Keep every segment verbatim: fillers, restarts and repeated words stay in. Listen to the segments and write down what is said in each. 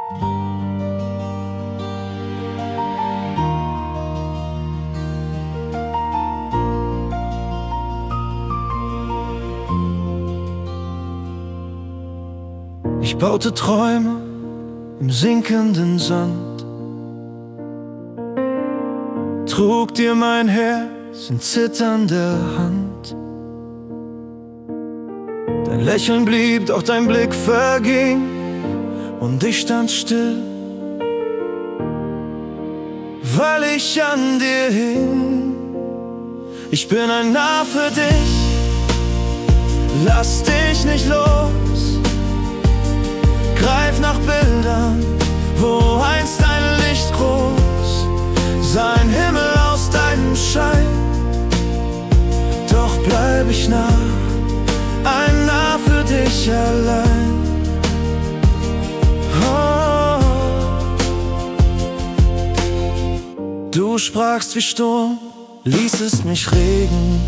Ich baute Träume im sinkenden Sand, trug dir mein Herz in zitternder Hand. Dein Lächeln blieb, doch dein Blick verging und ich stand still, weil ich an dir hing. Ich bin ein Narr für dich, lass dich nicht los. Greif nach Bildern, wo einst dein Licht groß, sein Himmel aus deinem Schein. Doch bleib ich nah, ein Narr für dich allein. Oh. Du sprachst wie Sturm, ließest mich regen.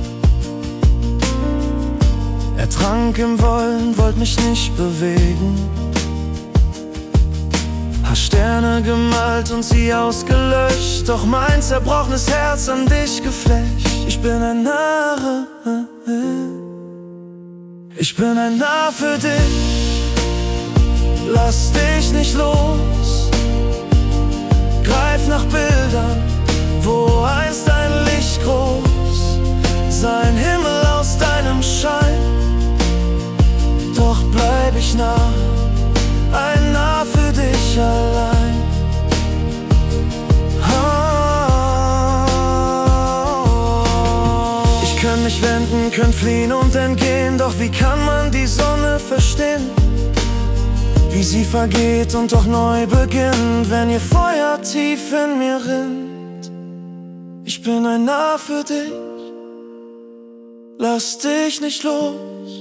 Er trank im Wollen, wollt mich nicht bewegen. Hast Sterne gemalt und sie ausgelöscht, doch mein zerbrochenes Herz an dich geflecht. Ich bin ein Narr, ich bin ein Narr für dich. Lass dich nicht los, greif nach Bildern, wo einst dein Licht groß, sein Himmel aus deinem Schein. Doch bleib ich nah, ein Narr für dich allein. Oh. Ich kann mich wenden, könnt fliehen und entgehen, doch wie kann man die Sonne verstehen? Wie sie vergeht und doch neu beginnt, wenn ihr Feuer tief in mir rinnt. Ich bin ein Narr für dich, lass dich nicht los.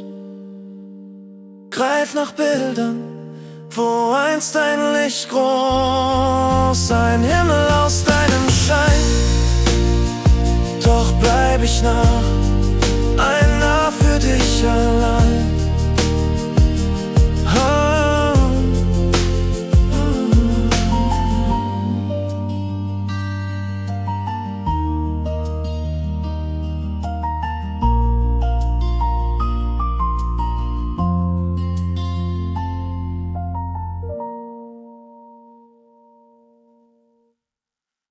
Greif nach Bildern, wo einst dein Licht groß, ein Himmel aus deinem Schein. Doch bleib ich nah,